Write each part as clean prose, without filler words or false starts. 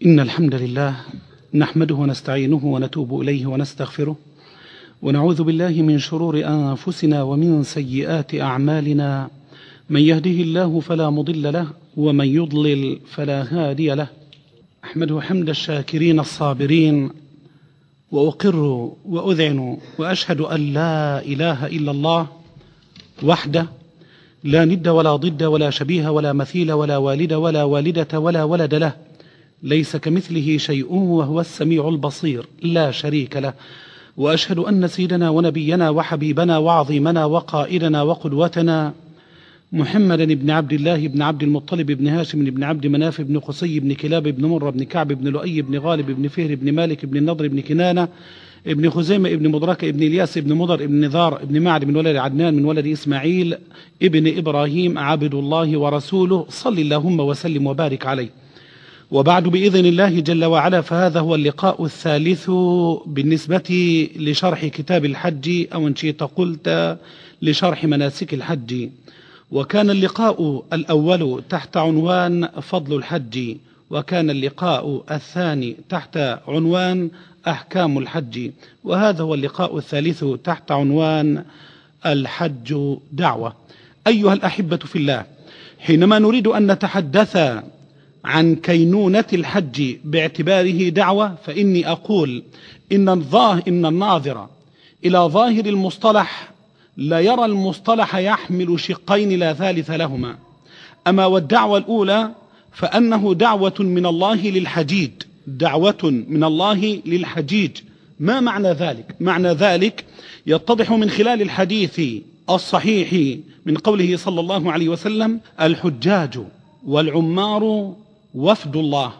إن الحمد لله نحمده ونستعينه ونتوب إليه ونستغفره ونعوذ بالله من شرور أنفسنا ومن سيئات أعمالنا. من يهده الله فلا مضل له ومن يضلل فلا هادي له. أحمده حمد الشاكرين الصابرين وأقر وأذعن وأشهد أن لا إله إلا الله وحده لا ند ولا ضد ولا شبيه ولا مثيل ولا والد ولا والدة ولا ولد له، ليس كمثله شيء وهو السميع البصير لا شريك له. وأشهد أن سيدنا ونبينا وحبيبنا وعظيمنا وقائدنا وقدوتنا محمدا بن عبد الله بن عبد المطلب بن هاشم بن عبد مناف بن قصي بن كلاب بن مرة بن كعب بن لؤي بن غالب بن فهر بن مالك بن النضر بن كنانة ابن خزيمة ابن مدركة ابن إلياس ابن مضر ابن نذار ابن معد من ولد عدنان من ولد إسماعيل ابن إبراهيم عبد الله ورسوله، صل اللهم وسلم وبارك عليه. وبعد بإذن الله جل وعلا، فهذا هو اللقاء الثالث بالنسبة لشرح كتاب الحج، أو إن شئت قلت لشرح مناسك الحج. وكان اللقاء الأول تحت عنوان فضل الحج، وكان اللقاء الثاني تحت عنوان أحكام الحج، وهذا هو اللقاء الثالث تحت عنوان الحج دعوة. أيها الأحبة في الله، حينما نريد أن نتحدث عن كينونة الحج باعتباره دعوة، فإني أقول إن الناظر إلى ظاهر المصطلح لا يرى المصطلح يحمل شقين لا ثالث لهما. أما والدعوة الأولى فأنه دعوة من الله للحجيج، دعوة من الله للحجيج. ما معنى ذلك؟ معنى ذلك يتضح من خلال الحديث الصحيح من قوله صلى الله عليه وسلم: الحجاج والعمار وفد الله،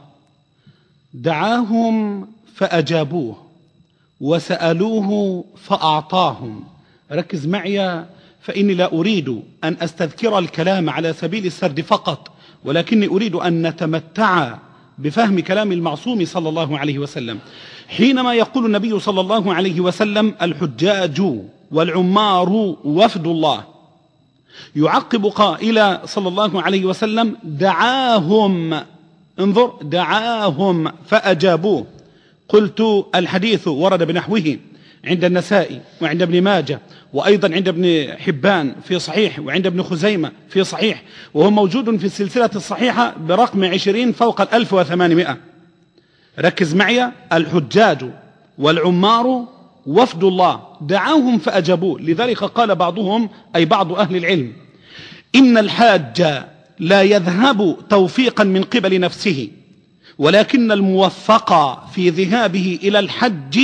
دعاهم فأجابوه وسألوه فأعطاهم. ركز معي، فإني لا أريد أن أستذكر الكلام على سبيل السرد فقط، ولكني أريد أن نتمتع بفهم كلام المعصوم صلى الله عليه وسلم. حينما يقول النبي صلى الله عليه وسلم: الحجاج والعمار وفد الله، يعقب قائل صلى الله عليه وسلم: دعاهم، انظر، دعاهم فأجابوه. قلت: الحديث ورد بنحوه عند النسائي وعند ابن ماجه، وأيضا عند ابن حبان في صحيح، وعند ابن خزيمة في صحيح، وهو موجود في السلسلة الصحيحة برقم 20 فوق 1800. ركز معي: الحجاج والعمار وفد الله، دعاهم فأجابوه. لذلك قال بعضهم، أي بعض أهل العلم: إن الحاج لا يذهب توفيقا من قبل نفسه، ولكن الموفق في ذهابه إلى الحج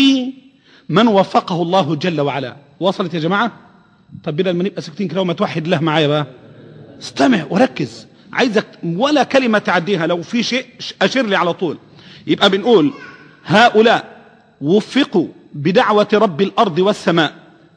من وفقه الله جل وعلا. وصلت يا جماعة؟ طب بدل ما نبقى ساكتين كده وما توحد الله معايا بقى، استمع وركز، عايزك ولا كلمة تعديها، لو في شيء أشر لي على طول. يبقى بنقول: هؤلاء وفقوا بدعوة رب الأرض والسماء،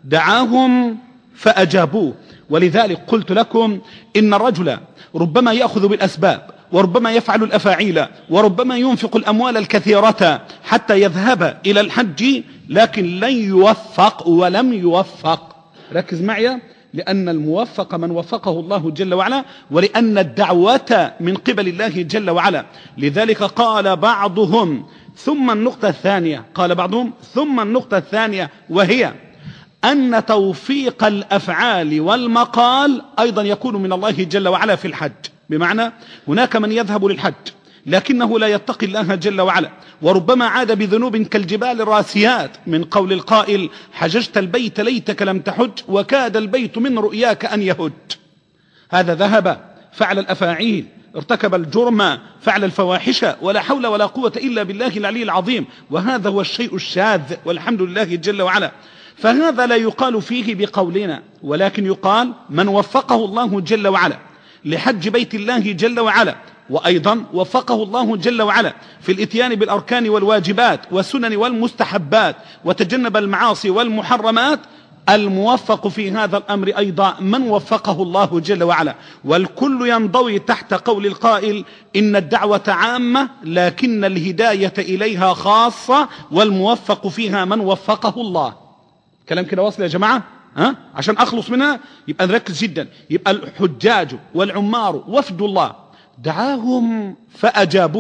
دعاهم فأجابوه. ولذلك قلت لكم إن الرجل ربما يأخذ بالأسباب، وربما يفعل الأفاعيل، وربما ينفق الأموال الكثيرة حتى يذهب إلى الحج، لكن لن يوفق ولم يوفق. ركز معي، لأن الموفق من وفقه الله جل وعلا، ولأن الدعوة من قبل الله جل وعلا. لذلك قال بعضهم: ثم النقطة الثانية، قال بعضهم: ثم النقطة الثانية، وهي أن توفيق الأفعال والمقال أيضا يكون من الله جل وعلا في الحج. بمعنى هناك من يذهب للحج لكنه لا يتقي الله جل وعلا، وربما عاد بذنوب كالجبال الراسيات، من قول القائل: حججت البيت ليتك لم تحج، وكاد البيت من رؤياك أن يهج. هذا ذهب فعل الأفاعيل، ارتكب الجرم، فعل الفواحش، ولا حول ولا قوة إلا بالله العلي العظيم، وهذا هو الشيء الشاذ، والحمد لله جل وعلا. فهذا لا يقال فيه بقولنا، ولكن يقال من وفقه الله جل وعلا لحج بيت الله جل وعلا، وأيضا وفقه الله جل وعلا في الاتيان بالأركان والواجبات والسنن والمستحبات، وتجنب المعاصي والمحرمات. الموفق في هذا الأمر أيضا من وفقه الله جل وعلا. والكل ينضوي تحت قول القائل: إن الدعوة عامة لكن الهداية إليها خاصة، والموفق فيها من وفقه الله. كلام كده واصل يا جماعة؟ عشان أخلص منها يبقى نركز جدا. يبقى الحجاج والعمار وفد الله، دعاهم فأجابوه.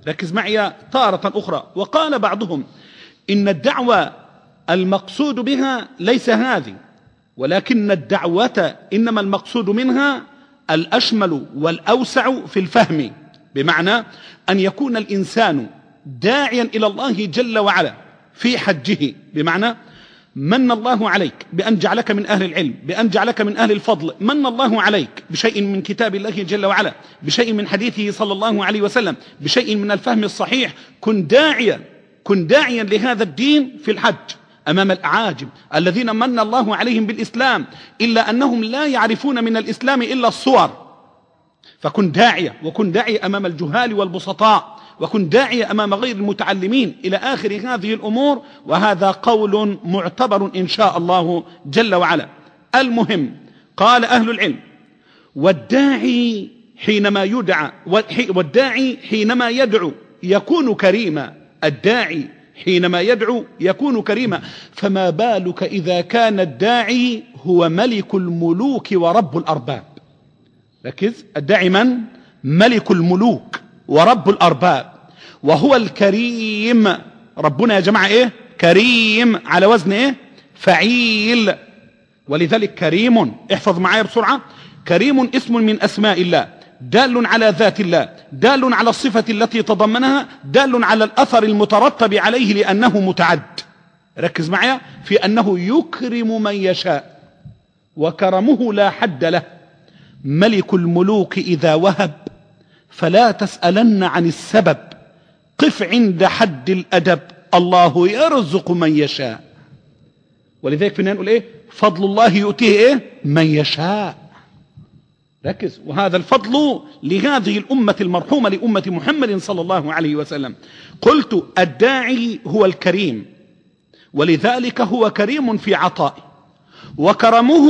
ركز معي تارة أخرى. وقال بعضهم إن الدعوة المقصود بها ليس هذه، ولكن الدعوة إنما المقصود منها الأشمل والأوسع في الفهم، بمعنى أن يكون الإنسان داعيا إلى الله جل وعلا في حجه، بمعنى من الله عليك بأن جعلك من أهل العلم، بأن جعلك من أهل الفضل، من الله عليك بشيء من كتاب الله جل وعلا، بشيء من حديثه صلى الله عليه وسلم، بشيء من الفهم الصحيح. كن داعيا لهذا الدين في الحج أمام الأعاجم الذين من الله عليهم بالإسلام، إلا أنهم لا يعرفون من الإسلام إلا الصور. فكن داعية، وكن داعية أمام الجهال والبسطاء، وكن داعية أمام غير المتعلمين، إلى آخر هذه الأمور. وهذا قول معتبر إن شاء الله جل وعلا. المهم، قال أهل العلم: والداعي حينما يدعو يكون كريما. الداعي حينما يدعو يكون كريما، فما بالك إذا كان الداعي هو ملك الملوك ورب الأرباب. ركز، الداعي من؟ ملك الملوك ورب الأرباب، وهو الكريم. ربنا يا جماعة إيه؟ كريم، على وزن إيه؟ فعيل. ولذلك كريم، احفظ معايا بسرعة، كريم اسم من أسماء الله، دال على ذات الله، دال على الصفة التي تضمنها، دال على الأثر المترتب عليه لأنه متعد. ركز معايا في أنه يكرم من يشاء، وكرمه لا حد له. ملك الملوك إذا وهب فلا تسألن عن السبب، قف عند حد الأدب، الله يرزق من يشاء. ولذلك فينا نقول إيه؟ فضل الله يؤتيه إيه؟ من يشاء. ركز، وهذا الفضل لهذه الأمة المرحومة، لأمة محمد صلى الله عليه وسلم. قلت الداعي هو الكريم، ولذلك هو كريم في عطائه، وكرمه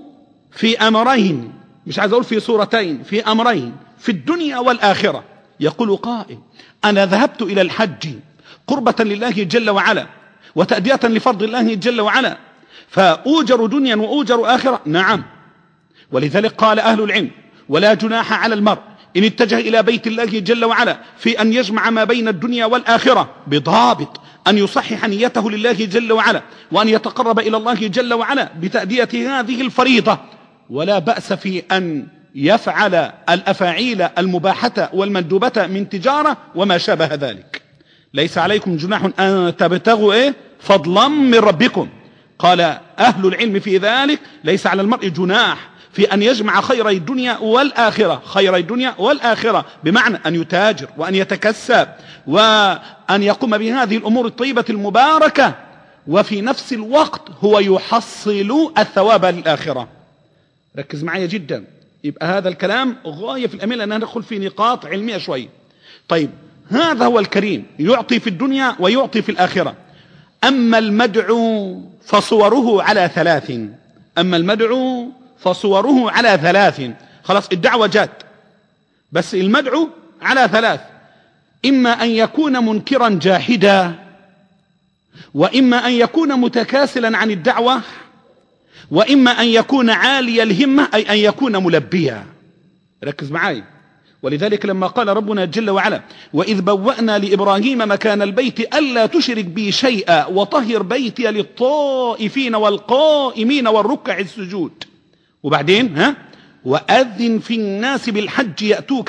في أمرين، مش عايز أقول في صورتين، في أمرين في الدنيا والآخرة. يقول قائل: أنا ذهبت إلى الحج قربة لله جل وعلا وتأدية لفرض الله جل وعلا، فأوجر دنيا وأوجر آخرة. نعم، ولذلك قال أهل العلم: ولا جناح على المرء إن اتجه إلى بيت الله جل وعلا في أن يجمع ما بين الدنيا والآخرة، بضابط أن يصحح نيته لله جل وعلا، وأن يتقرب إلى الله جل وعلا بتأدية هذه الفريضة. ولا بأس في أن يفعل الأفاعيل المباحة والمندوبة من تجارة وما شابه ذلك. ليس عليكم جناح أن تبتغوا إيه؟ فضلا من ربكم. قال أهل العلم في ذلك: ليس على المرء جناح في أن يجمع خير الدنيا والآخرة، خير الدنيا والآخرة، بمعنى أن يتاجر وأن يتكسب وأن يقوم بهذه الأمور الطيبة المباركة، وفي نفس الوقت هو يحصل الثواب للآخرة. ركز معي جدا، يبقى هذا الكلام غاية في الأمانة أن ندخل في نقاط علمية شوي. طيب، هذا هو الكريم، يعطي في الدنيا ويعطي في الآخرة. أما المدعو فصوره على ثلاث. أما المدعو فصوره على ثلاث. خلاص، الدعوة جات، بس المدعو على ثلاث: إما أن يكون منكرا جاحدا، وإما أن يكون متكاسلا عن الدعوة، وإما أن يكون عالي الهمة، أي أن يكون ملبيا. ركز معي. ولذلك لما قال ربنا جل وعلا: وإذ بوأنا لإبراهيم مكان البيت ألا تشرك بي شيئا وطهر بيتي للطائفين والقائمين والركع السجود. وبعدين وأذن في الناس بالحج يأتوك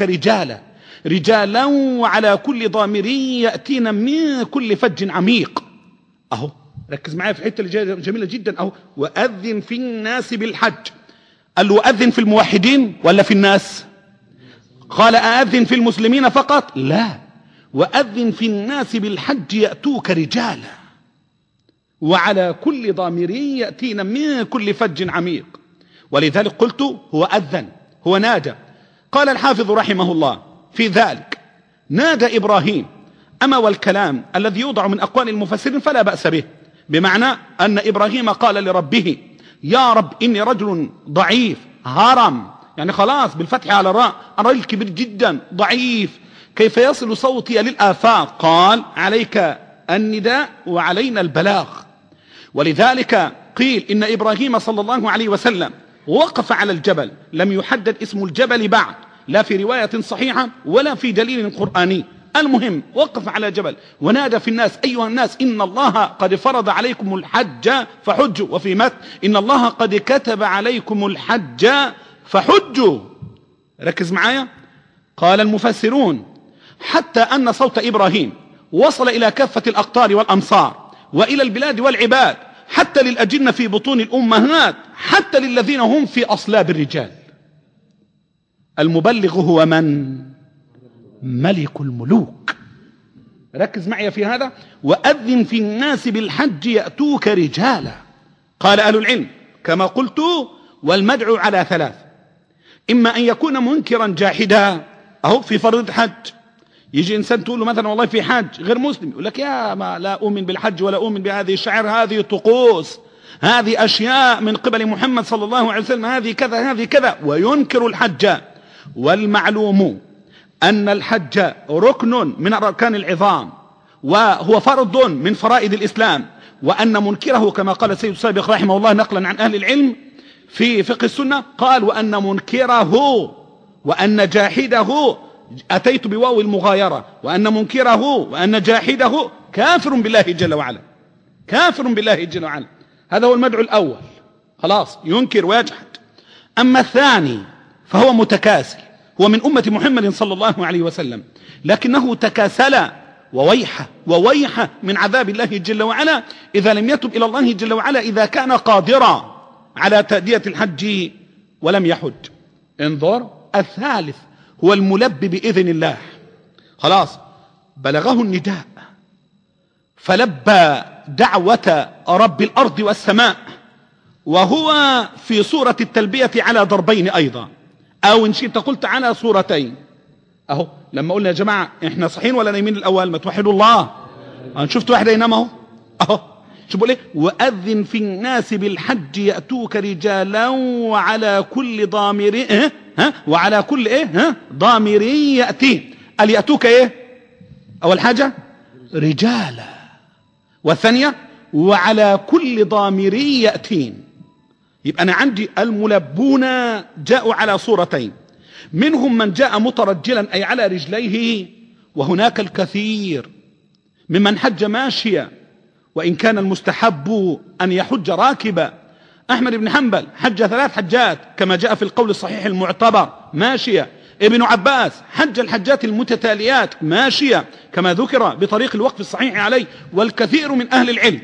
رجالا وعلى كل ضامر يأتين من كل فج عميق. أهو ركز معي في حتة جميلة جدا. أهو وأذن في الناس بالحج. قال له وأذن في الموحدين ولا في الناس؟ قال أأذن في المسلمين فقط؟ لا، وأذن في الناس بالحج يأتوك رجالا وعلى كل ضامر يأتين من كل فج عميق. ولذلك قلت هو أذن، هو نادى. قال الحافظ رحمه الله في ذلك: نادى إبراهيم. أما والكلام الذي يوضع من أقوال المفسرين فلا بأس به، بمعنى أن إبراهيم قال لربه: يا رب إني رجل ضعيف هرم، يعني خلاص بالفتح على الراء، أنا رجل كبير جدا ضعيف، كيف يصل صوتي للآفاق؟ قال: عليك النداء وعلينا البلاغ. ولذلك قيل إن إبراهيم صلى الله عليه وسلم وقف على الجبل، لم يحدد اسم الجبل بعد، لا في رواية صحيحة ولا في دليل قرآني. المهم وقف على جبل ونادى في الناس: أيها الناس، إن الله قد فرض عليكم الحج فحجوا، وفي متن: إن الله قد كتب عليكم الحج فحجوا. ركز معايا. قال المفسرون: حتى أن صوت إبراهيم وصل إلى كافة الأقطار والأمصار وإلى البلاد والعباد، حتى للأجنة في بطون الأمهات، حتى للذين هم في أصلاب الرجال. المبلغ هو من؟ ملك الملوك. ركز معي في هذا. وأذن في الناس بالحج يأتوك رجالا. قال أهل العلم كما قلت: والمدعو على ثلاث: إما أن يكون منكرا جاحدا، أهو في فرض حج، يجي إنسان تقول له مثلا والله في حج غير مسلم، يقول لك: يا ما لا أؤمن بالحج ولا أؤمن بهذه الشعائر، هذه طقوس، هذه أشياء من قبل محمد صلى الله عليه وسلم، هذه كذا هذه كذا، وينكر الحج. والمعلوم أن الحج ركن من أركان العظام، وهو فرض من فرائض الإسلام، وأن منكره كما قال السيد السابق رحمه الله نقلا عن أهل العلم في فقه السنة، قال: وأن منكره وأن جاحده، أتيت بواو المغايرة، وأن منكره وأن جاحده كافر بالله جل وعلا، كافر بالله جل وعلا. هذا هو المدعو الأول، خلاص ينكر ويجحد. أما الثاني فهو متكاسل، هو من أمة محمد صلى الله عليه وسلم، لكنه تكاسل، وويحه من عذاب الله جل وعلا إذا لم يتب إلى الله جل وعلا، إذا كان قادرا على تأدية الحج ولم يحج. انظر. الثالث هو الملبي بإذن الله، خلاص بلغه النداء فلبى دعوة رب الأرض والسماء، وهو في صورة التلبية على ضربين أيضا، أو إن شئت قلت على صورتين. أهو لما قلنا يا جماعة إحنا صحيين ولا نايمين الأول؟ ما توحدوا الله. أنا شفت واحد ينام أهو شوفوا ليه: وأذن في الناس بالحج يأتوك رجالا وعلى كل ضامر وعلى كل ضامر يأتين. قال يأتوك أول حاجة رجالا، والثانية وعلى كل ضامر يأتين. يبقى أنا عندي الملبون جاءوا على صورتين، منهم من جاء مترجلا أي على رجليه، وهناك الكثير ممن حج ماشيا، وإن كان المستحب أن يحج راكبا. أحمد بن حنبل حج 3 حجات كما جاء في القول الصحيح المعتبر ماشيا. ابن عباس حج الحجات المتتاليات ماشيا كما ذكر بطريق الوقف الصحيح عليه، والكثير من أهل العلم.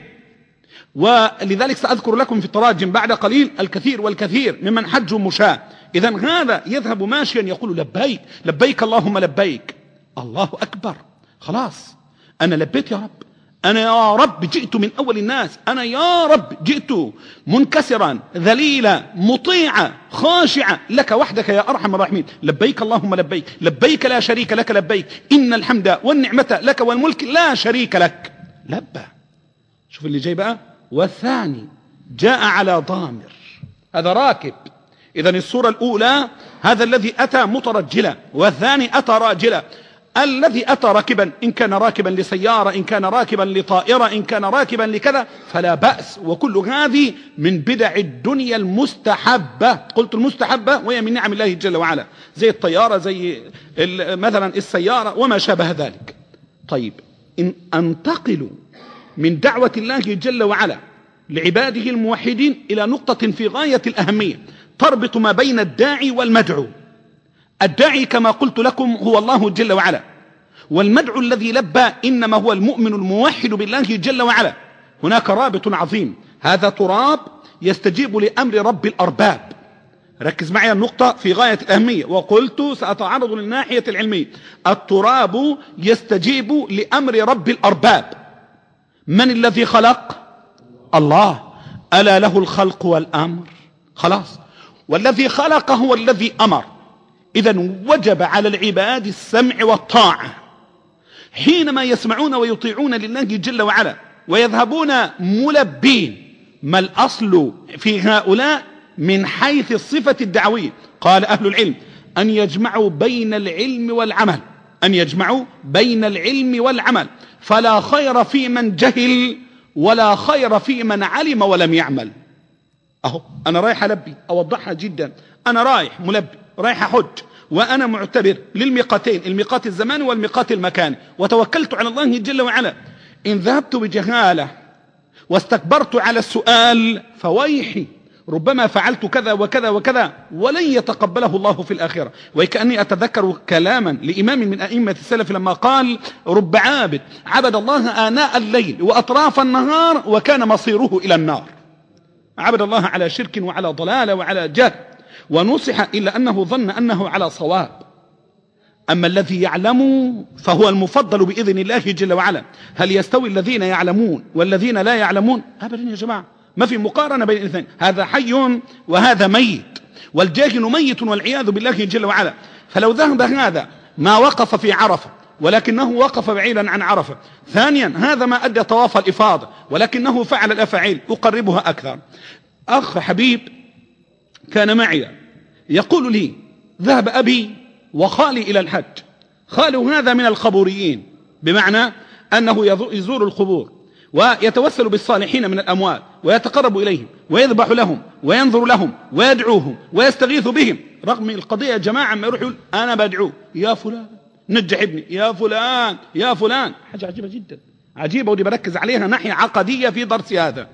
ولذلك سأذكر لكم في التراجم بعد قليل الكثير والكثير ممن حجوا مشاة. إذن هذا يذهب ماشيا يقول: لبيك لبيك اللهم لبيك، الله أكبر، خلاص أنا لبيت يا رب، أنا يا رب جئت من أول الناس، أنا يا رب جئت منكسرا ذليلا مطيعا خاشعا لك وحدك يا أرحم الراحمين، لبيك اللهم لبيك، لبيك لا شريك لك لبيك، إن الحمد والنعمة لك والملك لا شريك لك. لبى. شوف اللي جاي بقى. والثاني جاء على ضامر، هذا راكب. إذن الصورة الأولى هذا الذي أتى مترجلا، والثاني أتى راجلا. الذي أتى راكبا إن كان راكبا لسيارة، إن كان راكبا لطائرة، إن كان راكبا لكذا فلا بأس، وكل هذه من بدع الدنيا المستحبة. قلت المستحبة وهي من نعم الله جل وعلا، زي الطيارة، زي مثلا السيارة وما شابه ذلك. طيب، إن أنتقل من دعوة الله جل وعلا لعباده الموحدين إلى نقطة في غاية الأهمية تربط ما بين الداعي والمدعو. الداعي كما قلت لكم هو الله جل وعلا، والمدعو الذي لبى إنما هو المؤمن الموحد بالله جل وعلا. هناك رابط عظيم، هذا تراب يستجيب لأمر رب الأرباب. ركز معي النقطة في غاية الأهمية، وقلت سأتعرض للناحية العلمية. التراب يستجيب لأمر رب الأرباب. من الذي خلق؟ الله. ألا له الخلق والأمر؟ خلاص، والذي خلق هو الذي أمر. إذن وجب على العباد السمع والطاعة حينما يسمعون ويطيعون لله جل وعلا ويذهبون ملبين. ما الأصل في هؤلاء من حيث الصفة الدعوية؟ قال أهل العلم: أن يجمعوا بين العلم والعمل، أن يجمعوا بين العلم والعمل، فلا خير في من جهل ولا خير في من علم ولم يعمل. أهو أنا رايح ألبي، أوضحها جدا، أنا رايح ملبي، رايح أحج، وأنا معتبر للميقاتين، الميقات الزماني والميقات المكاني، وتوكلت على الله جل وعلا. إن ذهبت بجهالة واستكبرت على السؤال فويحي، ربما فعلت كذا وكذا وكذا ولن يتقبله الله في الآخرة. وكأني أتذكر كلاما لإمام من أئمة السلف لما قال: رب عابد عبد الله آناء الليل وأطراف النهار وكان مصيره إلى النار. عبد الله على شرك وعلى ضلالة وعلى جهل ونصح إلا أنه ظن أنه على صواب. أما الذي يعلم فهو المفضل بإذن الله جل وعلا. هل يستوي الذين يعلمون والذين لا يعلمون؟ أبدا يا جماعة، ما في مقارنة بين الاثنين. هذا حي وهذا ميت، والجاهل ميت والعياذ بالله جل وعلا. فلو ذهب هذا ما وقف في عرفة ولكنه وقف بعيدا عن عرفة. ثانيا، هذا ما أدى طواف الإفاضة ولكنه فعل الأفاعيل، أقربها أكثر. أخ حبيب كان معي يقول لي: ذهب أبي وخالي إلى الحج. خاله هذا من القبوريين، بمعنى أنه يزور القبور ويتوسل بالصالحين من الأموال ويتقرب إليهم ويذبح لهم وينظر لهم ويدعوهم ويستغيث بهم. رغم القضية يا جماعة ما يروح يقول: أنا بدعو يا فلان نجح ابني، يا فلان يا فلان. حاجة عجيبة جدا، عجيبة، ودي بركز عليها ناحية عقدية في درس هذا.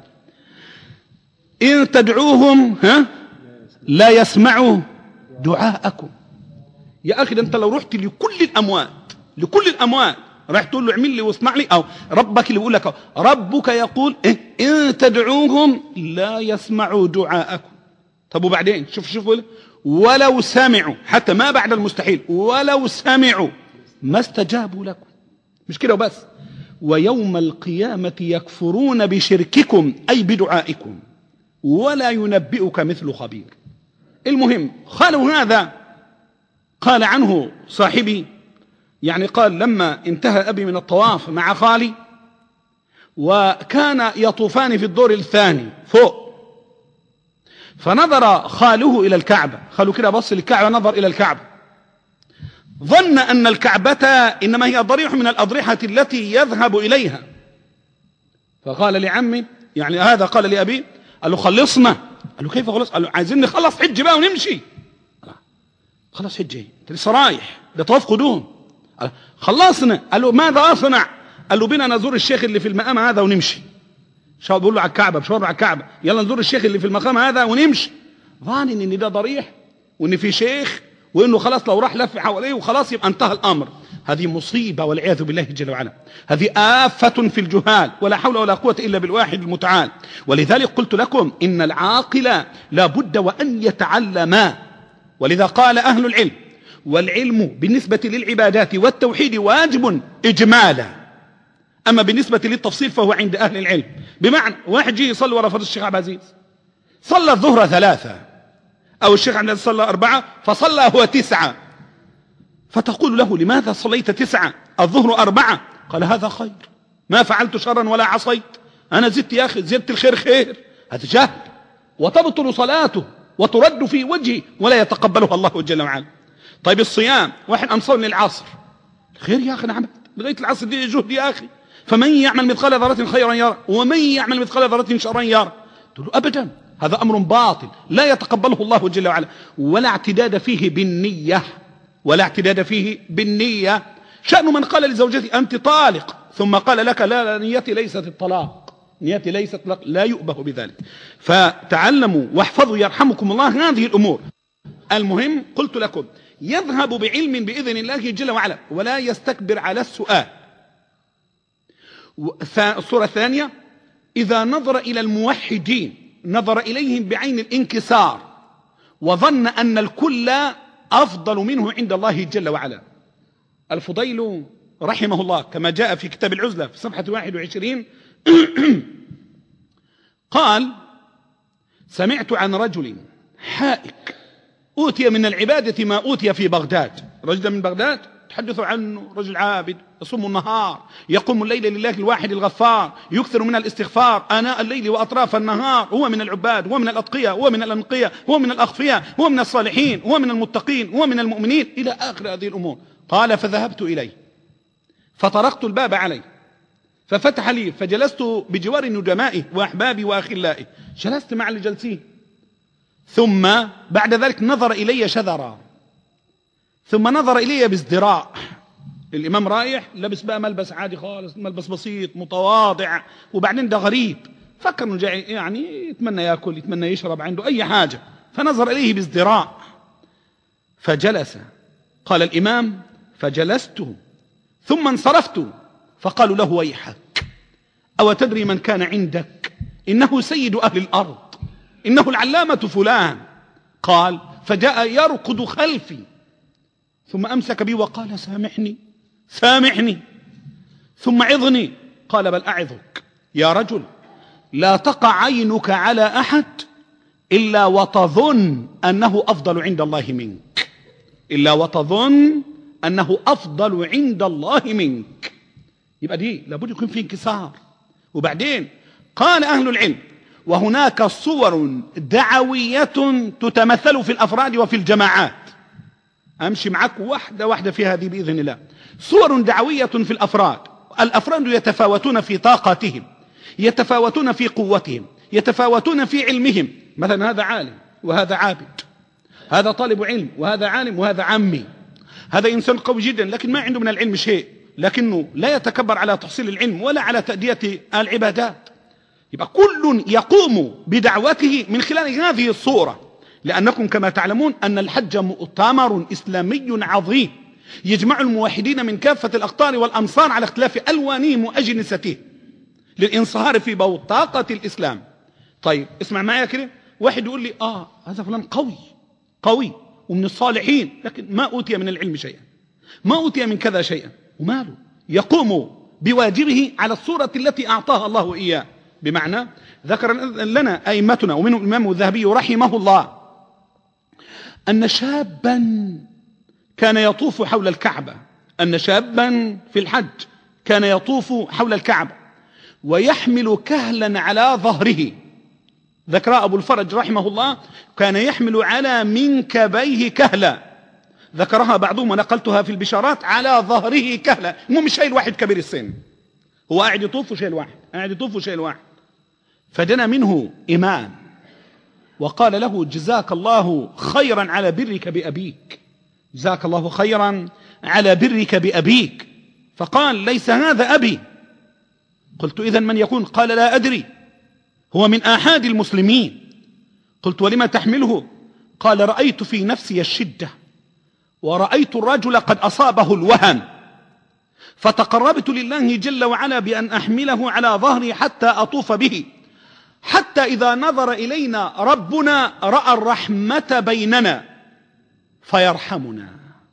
إن تدعوهم لا يسمعوا دعاءكم. يا أخي، أنت لو رحت لكل الأموات راح تقول له اعمل لي واصنع لي، أو ربك اللي بيقول لك، ربك يقول إن تدعوهم لا يسمعوا دعاءكم. طب وبعدين شوف ولو سمعوا، حتى ما بعد المستحيل، ولو سمعوا ما استجابوا لكم. مش كده وبس، ويوم القيامة يكفرون بشرككم أي بدعائكم ولا ينبئك مثل خبير. المهم، خالوا هذا قال عنه صاحبي، يعني قال: لما انتهى أبي من الطواف مع خالي وكان يطوفان في الدور الثاني فوق، فنظر خاله إلى الكعبة. خاله كده بص للكعبة، نظر إلى الكعبة، ظن أن الكعبة إنما هي ضريح من الأضرحة التي يذهب إليها. فقال لعمي، يعني هذا قال لأبي، قال له: خلصنا. قال له: كيف خلص؟ قال له: عايزين نخلص حج بقى ونمشي. خلص حج ايه؟ انت لسه رايح، ده طواف قدوم. خلصنا. قال له: ماذا أصنع؟ قال له: بنا نزور الشيخ اللي في المقام هذا ونمشي. شو بيقول له على الكعبة، بشاور على الكعبة، يلا نزور الشيخ اللي في المقام هذا ونمشي. ظان ان ده ضريح وان في شيخ وانه خلاص لو راح لف حواليه وخلاص يبقى انتهى الامر. هذه مصيبة والعياذ بالله جل وعلا. هذه آفة في الجهال، ولا حول ولا قوة إلا بالواحد المتعال. ولذلك قلت لكم إن العاقل لا بد وأن يتعلم. ولذا قال أهل العلم: والعلم بالنسبة للعبادات والتوحيد واجب إجمالا، أما بالنسبة للتفصيل فهو عند أهل العلم. بمعنى واحد جي يصلي ورا فضل الشيخ عبد العزيز، صلى الظهر 3، أو الشيخ عبد العزيز صلى 4 فصلى هو 9، فتقول له: لماذا صليت 9 الظهر 4؟ قال: هذا خير، ما فعلت شرا ولا عصيت، أنا زدت يا أخي، زدت الخير خير. هذا جهل، وتبطل صلاته وترد في وجهه ولا يتقبلها الله جل وعلا. طيب الصيام، واحد أنصر للعصر، خير يا أخي، نعم لغاية العصر دي جهد يا أخي، فمن يعمل مثقال ذرة خيرا يرى ومن يعمل مثقال ذرة شرا يرى. تقول له: أبدا، هذا أمر باطل لا يتقبله الله جل وعلا، ولا اعتداد فيه بالنية، ولا اعتداد فيه بالنية. شأن من قال لزوجته: أنت طالق، ثم قال لك: لا نيتي ليست الطلاق، نيتي ليست الطلاق، لا يؤبه بذلك. فتعلموا واحفظوا يرحمكم الله هذه الأمور. المهم، قلت لكم: يذهب بعلم بإذن الله جل وعلا ولا يستكبر على السؤال. الصورة الثانية: إذا نظر إلى الموحدين نظر إليهم بعين الانكسار وظن أن الكل أفضل منه عند الله جل وعلا. الفضيل رحمه الله كما جاء في كتاب العزلة في صفحة 21 قال: سمعت عن رجل حائك أوتي من العبادة ما أوتي في بغداد. رجل من بغداد تحدثوا عنه، رجل عابد يصوم النهار، يقوم الليل لله الواحد الغفار، يكثر من الاستغفار آناء الليل وأطراف النهار. هو من العباد، هو من الأتقياء، هو من الأنقياء، هو من الأخفياء، هو من الصالحين، هو من المتقين، هو من المؤمنين، إلى آخر هذه الأمور. قال: فذهبت إليه فطرقت الباب عليه ففتح لي، فجلست بجوار ندمائه وأحبابي وأخلائه، جلست مع الجلسين. ثم بعد ذلك نظر إلي شذرا، ثم نظر إلي بازدراء. الإمام رايح لبس بقى ملبس عادي خالص، ملبس بسيط متواضع، وبعدين ده غريب، فكر انه جاي يعني يتمنى يأكل، يتمنى يشرب، عنده أي حاجة، فنظر إليه بازدراء فجلس. قال الإمام: فجلست ثم انصرفت، فقالوا له: ويحك، أو تدري من كان عندك؟ إنه سيد أهل الأرض، إنه العلامة فلان. قال: فجاء يركض خلفي، ثم أمسك بي وقال: سامحني سامحني، ثم عظني. قال: بل أعظك يا رجل، لا تقع عينك على أحد إلا وتظن أنه أفضل عند الله منك، إلا وتظن أنه أفضل عند الله منك. يبقى دي لابد يكون في انكسار. وبعدين قال أهل العلم: وهناك صور دعوية تتمثل في الأفراد وفي الجماعات. أمشي معك واحدة واحدة في هذه بإذن الله. صور دعوية في الأفراد، الأفراد يتفاوتون في طاقتهم، يتفاوتون في قوتهم، يتفاوتون في علمهم. مثلا هذا عالم وهذا عابد، هذا طالب علم وهذا عالم وهذا عمي، هذا إنسان قوي جدا لكن ما عنده من العلم شيء، لكنه لا يتكبر على تحصيل العلم ولا على تأدية العبادات. يبقى كل يقوم بدعوته من خلال هذه الصورة، لأنكم كما تعلمون أن الحج مؤتمر إسلامي عظيم يجمع الموحدين من كافة الأقطار والأمصار على اختلاف ألوانهم وأجنستهم للانصهار في بوتقة الإسلام. طيب اسمع معايا كده، واحد يقول لي: هذا فلان قوي ومن الصالحين، لكن ما أوتي من العلم شيئا، ما أوتي من كذا شيئا، وماله؟ يقوم بواجبه على الصورة التي أعطاها الله إياه. بمعنى ذكر لنا أئمتنا ومنهم الإمام الذهبي رحمه الله أن شابا كان يطوف حول الكعبة، أن شابا في الحج كان يطوف حول الكعبة ويحمل كهلا على ظهره. ذكر أبو الفرج رحمه الله: كان يحمل على منكبيه كهلا. ذكرها بعضهم ونقلتها في البشارات: على ظهره كهلا. مو مش شايل واحد كبير السن، هو قاعد يطوف وشايل واحد، قاعد يطوف وشايل واحد. فدنا منه إمام وقال له: جزاك الله خيرا على برك بأبيك، جزاك الله خيرا على برك بأبيك. فقال: ليس هذا أبي. قلت: إذن من يكون؟ قال: لا أدري، هو من آحاد المسلمين. قلت: ولما تحمله؟ قال: رأيت في نفسي الشدة، ورأيت الرجل قد أصابه الوهن، فتقربت لله جل وعلا بأن أحمله على ظهري حتى أطوف به، حتى إذا نظر إلينا ربنا رأى الرحمة بيننا فيرحمنا.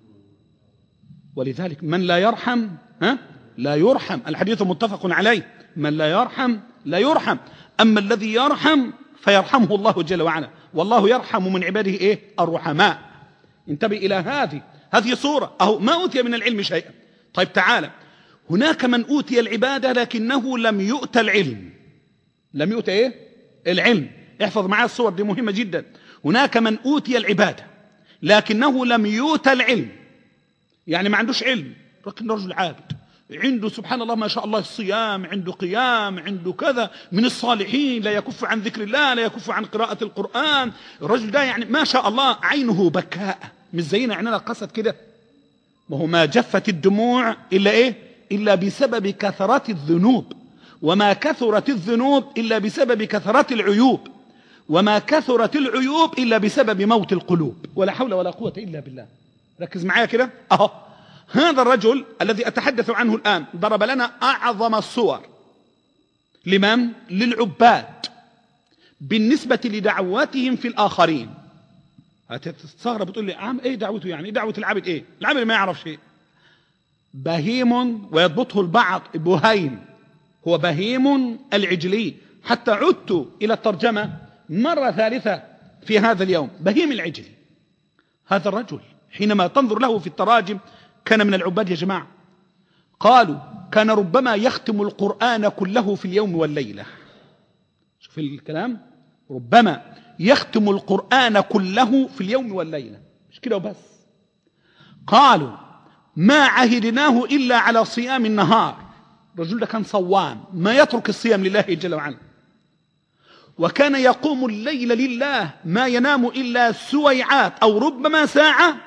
ولذلك من لا يرحم لا يرحم، الحديث متفق عليه: من لا يرحم لا يرحم، أما الذي يرحم فيرحمه الله جل وعلا، والله يرحم من عباده الرحماء. انتبه إلى هذه صورة، أهو ما أوتي من العلم شيئا. طيب تعالى، هناك من أوتي العبادة لكنه لم يؤت العلم. لم يؤت العلم. احفظ معي الصور دي مهمة جدا. هناك من أوتي العبادة لكنه لم يؤت العلم، يعني ما عندوش علم لكن رجل عابد، عنده سبحان الله ما شاء الله الصيام، عنده قيام، عنده كذا، من الصالحين، لا يكف عن ذكر الله، لا يكف عن قراءة القرآن. الرجل ده يعني ما شاء الله عينه بكاء، مش زينا عيننا قصد كده. وهو ما جفت الدموع إلا إلا بسبب كثرة الذنوب، وما كثرت الذنوب إلا بسبب كثرة العيوب، وما كثرت العيوب إلا بسبب موت القلوب. ولا حول ولا قوة إلا بالله. ركز معايا كده. هذا الرجل الذي أتحدث عنه الآن ضرب لنا أعظم الصور. لمن؟ للعباد بالنسبة لدعواتهم في الآخرين. هتستغرب بتقول لي: عم إيه دعوته؟ يعني إيه دعوة العبد؟ إيه العبد ما يعرف شيء. بهيم ويضبطه البعض بهيم، هو بهيم العجلي. حتى عدت إلى الترجمة مرة ثالثة في هذا اليوم. بهيم العجلي هذا الرجل حينما تنظر له في التراجم كان من العباد يا جماعة. قالوا كان ربما يختم القرآن كله في اليوم والليلة. شوف الكلام، ربما يختم القرآن كله في اليوم والليلة، مش كده وبس. قالوا ما عهدناه إلا على صيام النهار. الرجل ده كان صوام، ما يترك الصيام لله جل وعلا. وكان يقوم الليل لله، ما ينام إلا سويعات أو ربما ساعة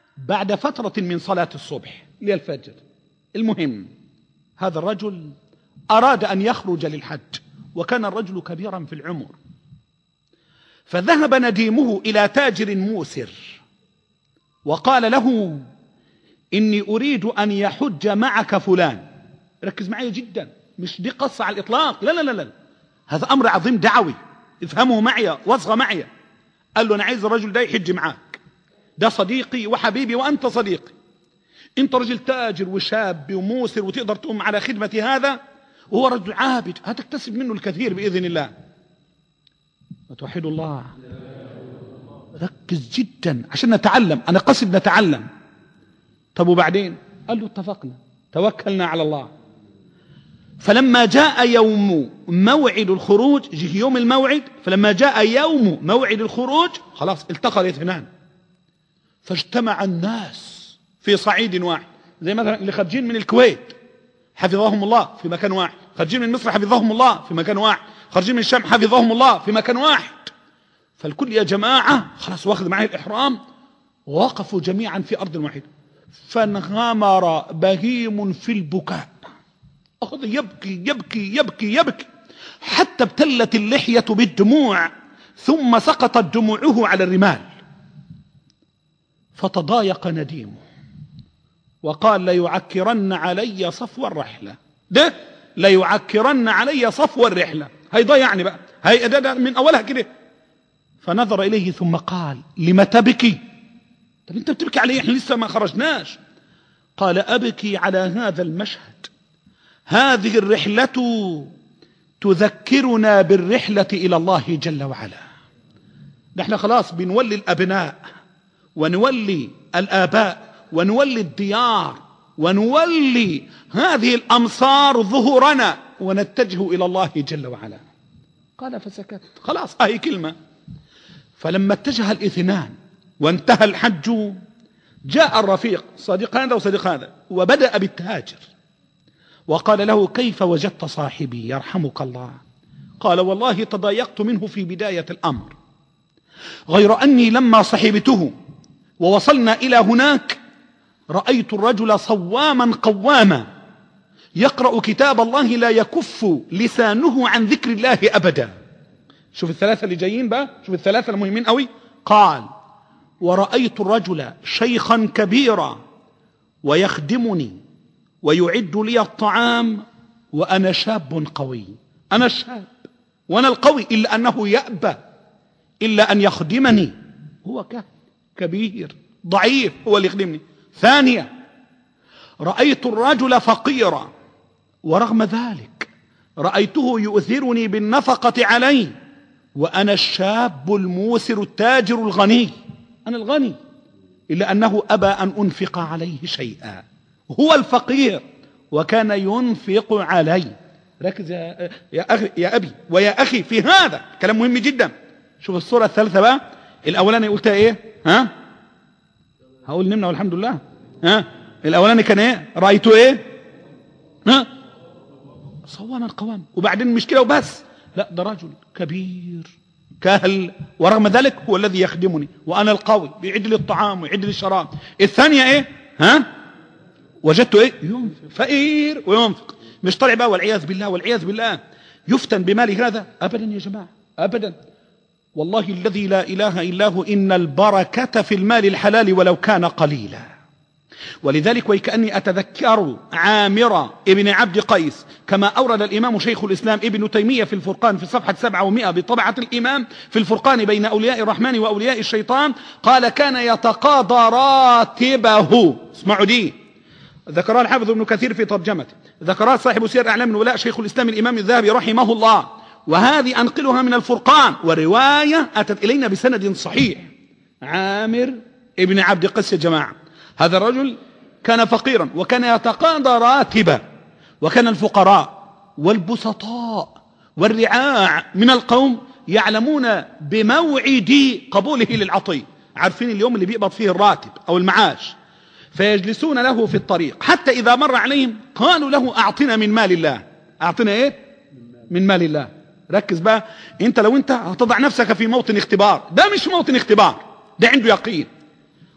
بعد فترة من صلاة الصبح للفجر. المهم هذا الرجل أراد أن يخرج للحج، وكان الرجل كبيرا في العمر، فذهب نديمه إلى تاجر موسر وقال له: إني أريد أن يحج معك فلان. ركز معي جدا، مش دي قصة على الإطلاق، لا لا لا لا، هذا أمر عظيم دعوي، افهمه معي واصغى معي. قال له: أنا عايز الرجل ده يحج معاك، ده صديقي وحبيبي وأنت صديقي، أنت رجل تاجر وشاب وموسر وتقدر تقوم على خدمة هذا، وهو رجل عابد هتكتسب منه الكثير بإذن الله. وتوحدوا الله، ركز جدا عشان نتعلم، أنا قصد نتعلم. طب وبعدين؟ قال له: اتفقنا، توكلنا على الله. فلما جاء يوم موعد الخروج، جه يوم الموعد، فلما جاء يوم موعد الخروج خلاص التقى الاثنان، فاجتمع الناس في صعيد واحد، زي مثلا اللي خارجين من الكويت حفظهم الله في مكان واحد، خارجين من مصر حفظهم الله في مكان واحد، خارجين من الشام حفظهم الله في مكان واحد. فالكل يا جماعة خلاص واخذ معي الإحرام، ووقفوا جميعا في أرض واحدة، فانغمر بهيم في البكاء، أخذ يبكي يبكي يبكي يبكي حتى ابتلت اللحية بالدموع، ثم سقطت دموعه على الرمال. فتضايق نديمه وقال: ليعكرن علي صفو الرحلة، ده ليعكرن علي صفو الرحلة، هيضيعني بقى، هي ده من أولها كده. فنظر إليه ثم قال: لم تبكي؟ طب أنت بتبكي عليه، إحنا لسه ما خرجناش. قال: أبكي على هذا المشهد، هذه الرحلة تذكرنا بالرحلة إلى الله جل وعلا. نحن خلاص بنولي الأبناء ونولي الآباء ونولي الديار ونولي هذه الأمصار ظهورنا ونتجه إلى الله جل وعلا. قال: فسكت، خلاص هاي كلمة. فلما اتجه الاثنان وانتهى الحج، جاء الرفيق صديق هذا وصديق هذا، وبدأ بالتاجر وقال له: كيف وجدت صاحبي يرحمك الله؟ قال: والله تضايقت منه في بداية الأمر، غير أني لما صحبته ووصلنا إلى هناك رأيت الرجل صواما قواما يقرأ كتاب الله لا يكف لسانه عن ذكر الله أبدا. شوف الثلاثة اللي جايين بقى، شوف الثلاثة المهمين قوي. قال: ورأيت الرجل شيخا كبيرا ويخدمني ويعد لي الطعام وأنا شاب قوي. أنا الشاب وأنا القوي، إلا أنه يأبى إلا أن يخدمني، هو كبير ضعيف هو اللي يخدمني. ثانية، رأيت الرجل فقيرا ورغم ذلك رأيته يؤثرني بالنفقة علي، وأنا الشاب الموسر التاجر الغني، أنا الغني، إلا أنه أبى أن أنفق عليه شيئا، هو الفقير وكان ينفق علي. ركز يا أبي ويا أخي في هذا كلام مهم جدا. شوف الصورة الثالثة بقى. الأولاني قلتها إيه؟ هقول نمنا والحمد لله. الأولاني كان إيه؟ رأيته إيه؟ صواما قواما. وبعدين مش كده وبس، لا ده رجل كبير كهل ورغم ذلك هو الذي يخدمني وأنا القوي، بيعد لي الطعام ويعد لي الشراب. الثانية إيه؟ وجدته إيه؟ ينفق، فقير وينفق، مش طالع بقى والعياذ بالله والعياذ بالله يفتن بمال هذا أبدا يا جماعة أبدا. والله الذي لا إله إلا هو إن البركة في المال الحلال ولو كان قليلا. ولذلك وكأني أتذكر عامر ابن عبد قيس كما أورد الإمام شيخ الإسلام ابن تيمية في الفرقان في صفحة 700 بطبعة الإمام في الفرقان بين أولياء الرحمن وأولياء الشيطان، قال: كان يتقاضى راتبه. اسمعوا دي، ذكرها الحافظ ابن كثير في ترجمته، ذكرها صاحب سير أعلام الولاء شيخ الإسلام الإمام الذهبي رحمه الله، وهذه أنقلها من الفرقان، ورواية أتت إلينا بسند صحيح. عامر ابن عبد قيس يا جماعة، هذا الرجل كان فقيرا وكان يتقاضى راتبا، وكان الفقراء والبسطاء والرعاع من القوم يعلمون بموعد قبوله للعطية، عارفين اليوم اللي بيقبض فيه الراتب أو المعاش، فيجلسون له في الطريق حتى إذا مر عليهم قالوا له: أعطنا من مال الله. أعطنا إيه؟ من مال الله. ركز بقى، أنت لو أنت هتضع نفسك في موطن اختبار، ده مش موطن اختبار، ده عنده يقين.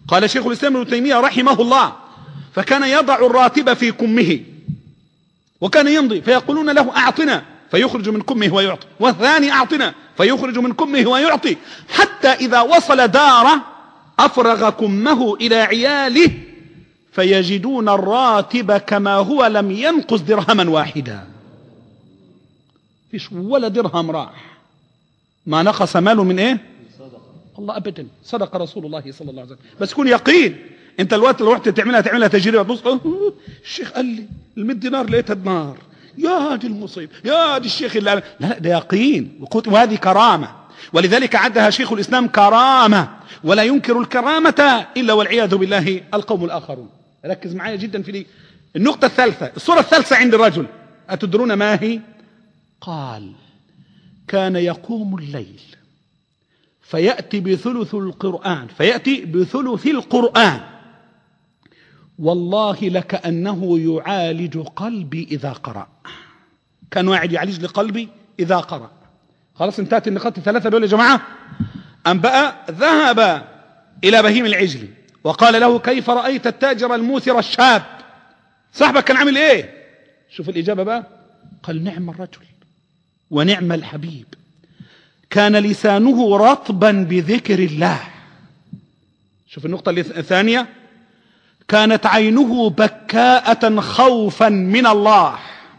قال شيخ الإسلام ابن تيمية رحمه الله: فكان يضع الراتب في كمه وكان يمضي فيقولون له: أعطنا، فيخرج من كمه ويعطي، والثاني: أعطنا، فيخرج من كمه ويعطي، حتى إذا وصل داره أفرغ كمه إلى عياله فيجدون الراتب كما هو لم ينقص درهما واحدا. فيش ولا درهم راح، ما نقص ماله من ايه؟ الله ابدا. صدق رسول الله صلى الله عليه وسلم. بس كون يقين. انت الوقت لو رحت تعملها تجربه، تبص الشيخ قال لي ال100 دينار لقيتها بنار، يا دي المصيبه، يا دي الشيخ اللي لا، ده يقين، وهذه كرامه، ولذلك عدها شيخ الاسلام كرامه، ولا ينكر الكرامه الا والعياذ بالله القوم الاخرون. ركز معايا جدا في دي. النقطه الثالثه، الصوره الثالثه عند الرجل، اتدرون ما هي؟ قال: كان يقوم الليل فيأتي بثلث القرآن والله لكأنه يعالج قلبي إذا قرأ. كان واحد يعالج لقلبي إذا قرأ. خلاص انتهت النقاط الثلاثة دول يا جماعة. أم بقى ذهب إلى بهيم العجلي وقال له: كيف رأيت التاجر الموثر الشاب؟ صاحبك كان عامل ايه؟ شوف الإجابة بقى. قال: نعم الرجل ونعم الحبيب، كان لسانه رطبا بذكر الله. شوف النقطة الثانية: كانت عينه بكاءة خوفا من الله،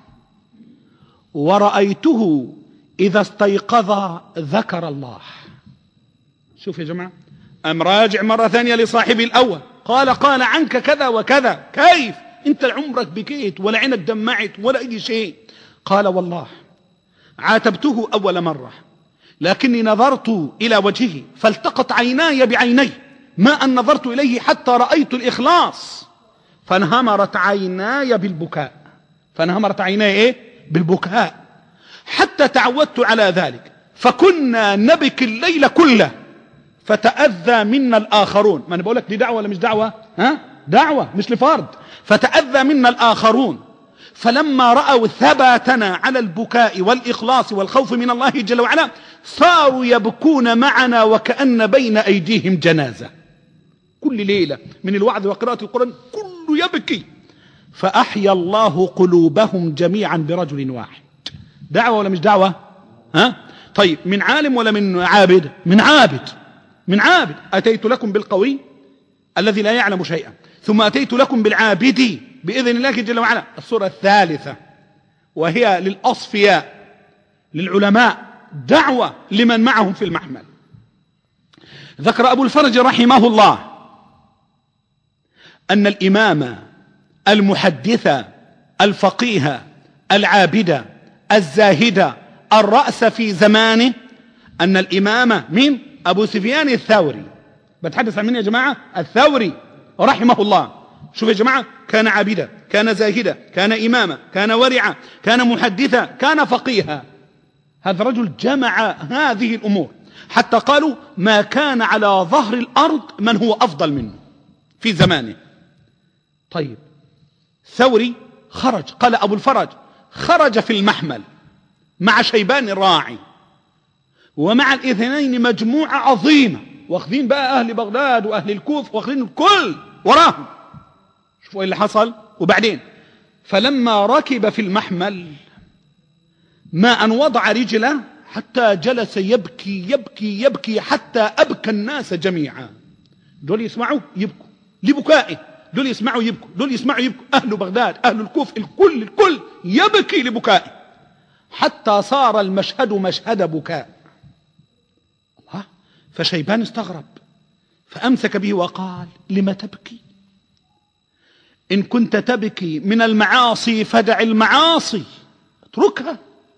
ورأيته إذا استيقظ ذكر الله. شوف يا جماعة، أم راجع مرة ثانية لصاحبي الأول، قال عنك كذا وكذا، كيف انت عمرك بكيت ولا عينك دمعت ولا أي شيء؟ قال: والله عاتبته أول مرة، لكني نظرت إلى وجهه فالتقت عيناي بعيني، ما أن نظرت إليه حتى رأيت الإخلاص فانهمرت عيناي بالبكاء حتى تعودت على ذلك، فكنا نبكي الليل كله فتأذى منا الآخرون. ما أنا بقول لك دي دعوة ولا مش دعوة؟ دعوة مش لفرد. فتأذى منا الآخرون، فلما رأوا ثباتنا على البكاء والإخلاص والخوف من الله جل وعلا صاروا يبكون معنا وكأن بين أيديهم جنازة. كل ليلة من الوعظ وقراءة القرآن كله يبكي. فأحيا الله قلوبهم جميعا برجل واحد. دعوة ولا مش دعوة؟ طيب، من عالم ولا من عابد؟ من عابد. أتيت لكم بالقوي الذي لا يعلم شيئا، ثم أتيت لكم بالعابد بإذن الله جل وعلا. الصورة الثالثة وهي للأصفياء، للعلماء، دعوة لمن معهم في المحمل. ذكر أبو الفرج رحمه الله أن الإمام المحدث الفقيه العابد الزاهد الرأس في زمانه، أن الإمام من أبو سفيان الثوري، بتحدث عن من يا جماعة؟ الثوري رحمه الله. شوف يا جماعة، كان عابدا، كان زاهدا، كان إماما، كان ورعا، كان محدثا، كان فقيها. هذا الرجل جمع هذه الأمور حتى قالوا ما كان على ظهر الأرض من هو أفضل منه في زمانه. طيب، ثوري خرج، قال أبو الفرج: خرج في المحمل مع شيبان الراعي ومع الاثنين مجموعة عظيمة، واخذين بقى أهل بغداد وأهل الكوف، واخذين الكل وراهم. شوفوا ايه اللي حصل. وبعدين فلما ركب في المحمل ما أن وضع رجله حتى جلس يبكي يبكي يبكي حتى أبكى الناس جميعا. دول يسمعوا يبكوا لبكائه، دول يسمعوا يبكوا، دول يسمعوا يبكوا، أهل بغداد أهل الكوف الكل يبكي لبكائه، حتى صار المشهد مشهد بكاء. الله. فشيبان استغرب فأمسك به وقال: لم تبكي؟ إن كنت تبكي من المعاصي فدع المعاصي، اتركها.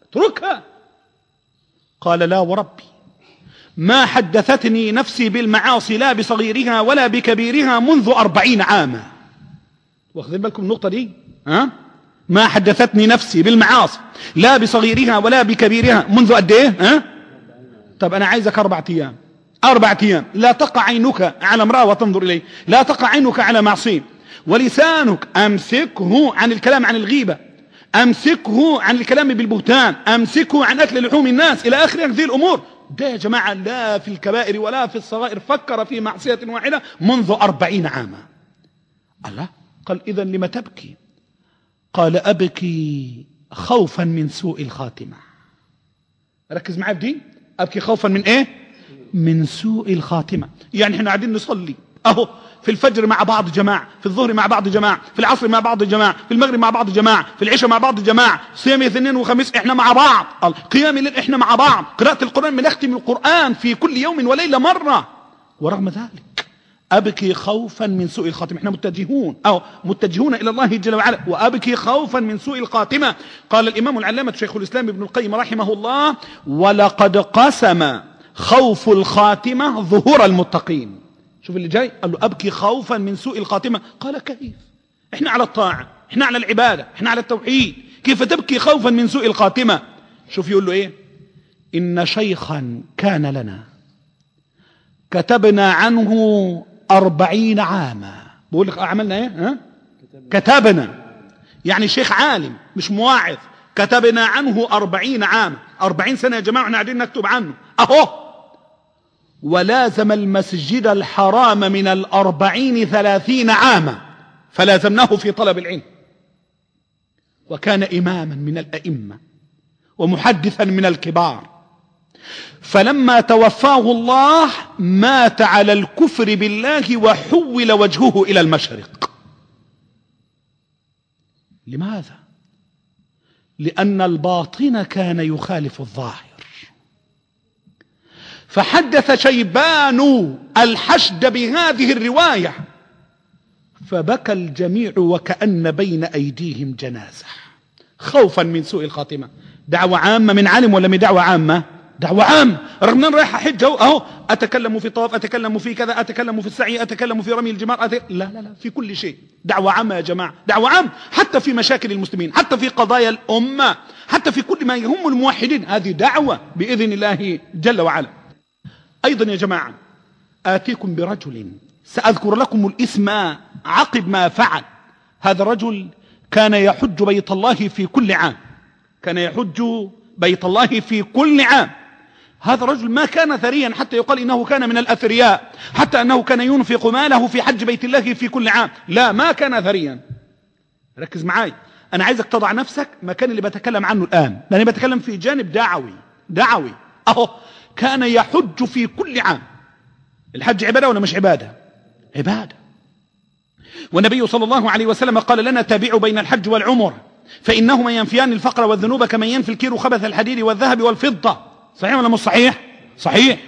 قال: لا وربي، ما حدثتني نفسي بالمعاصي لا بصغيرها ولا بكبيرها منذ 40 عاما. واخذين بالكم النقطة دي؟ ما حدثتني نفسي بالمعاصي لا بصغيرها ولا بكبيرها منذ قد ايه؟ طب أنا عايزك 4 أيام، 4 أيام لا تقع عينك على امرأة وتنظر إليه، لا تقع عينك على معصية، ولسانك أمسكه عن الكلام عن الغيبة، أمسكه عن الكلام بالبهتان، أمسكه عن أكل لحوم الناس، إلى آخر هذه الأمور ده يا جماعة لا في الكبائر ولا في الصغائر فكر في معصية واحدة منذ 40 عاما. الله، قال إذن لم تبكي؟ قال أبكي خوفا من سوء الخاتمة. ركز معي بدي، أبكي خوفا من إيه؟ من سوء الخاتمة. يعني احنا قاعدين نصلي أهو في الفجر مع بعض جماعة، في الظهر مع بعض جماعة، في العصر مع بعض جماعة، في المغرب مع بعض جماعة، في العشاء مع بعض جماعة، صيام اثنين وخميس احنا مع بعض، قيام الليل احنا مع بعض، قراءة القرآن بنختم القرآن في كل يوم وليلة مرة، ورغم ذلك أبكي خوفا من سوء الخاتمة. احنا متجهون إلى الله جل وعلا، وأبكي خوفا من سوء الخاتمة. قال الإمام العلامة شيخ الإسلام ابن القيم رحمه الله: ولقد قسم خوف الخاتمة ظهور المتقين. شوف اللي جاي، قال له أبكي خوفا من سوء الخاتمة. قال كيف؟ احنا على الطاعة، احنا على العبادة، احنا على التوحيد، كيف تبكي خوفا من سوء الخاتمة؟ شوف يقول له ايه: إن شيخا كان لنا كتبنا عنه 40 عاما. بقول لك عملنا ايه؟ كتبنا، يعني شيخ عالم مش مواعظ، كتبنا عنه 40 عاما. 40 سنة يا جماعة احنا قاعدين نكتب عنه اهو. ولازم المسجد الحرام من 40 30 عاما، فلازمناه في طلب العلم. وكان إماما من الأئمة ومحدثا من الكبار. فلما توفاه الله مات على الكفر بالله وحول وجهه إلى المشرق. لماذا؟ لأن الباطن كان يخالف الظاهر. فحدث شيبان الحشد بهذه الرواية فبكى الجميع وكأن بين أيديهم جنازة خوفا من سوء الخاتمة. دعوة عامة من عالم ولا من دعوة عامة؟ دعوة عامة. رغم أن رايح حج أهو، أتكلم في طواف، أتكلم في كذا، أتكلم في السعي، أتكلم في رمي الجمار، لا في كل شيء. دعوة عامة يا جماعة، دعوة عامة حتى في مشاكل المسلمين، حتى في قضايا الأمة، حتى في كل ما يهم الموحدين، هذه دعوة بإذن الله جل وعلا. أيضا يا جماعة آتيكم برجل سأذكر لكم الاسم عقب ما فعل. هذا الرجل كان يحج بيت الله في كل عام، كان يحج بيت الله في كل عام. هذا الرجل ما كان ثريا حتى يقال إنه كان من الأثرياء، حتى أنه كان ينفق ماله في حج بيت الله في كل عام. لا، ما كان ثريا. ركز معاي، أنا عايزك تضع نفسك مكان اللي بتكلم عنه الآن، لأني بتكلم في جانب دعوي أهو. كان يحج في كل عام. الحج عبادة ولا مش عبادة؟ عبادة. والنبي صلى الله عليه وسلم قال لنا: تابعوا بين الحج والعمرة فإنهما ينفيان الفقر والذنوب كما ينفي الكير خبث الحديد والذهب والفضة. صحيح ولا مش صحيح؟ صحيح.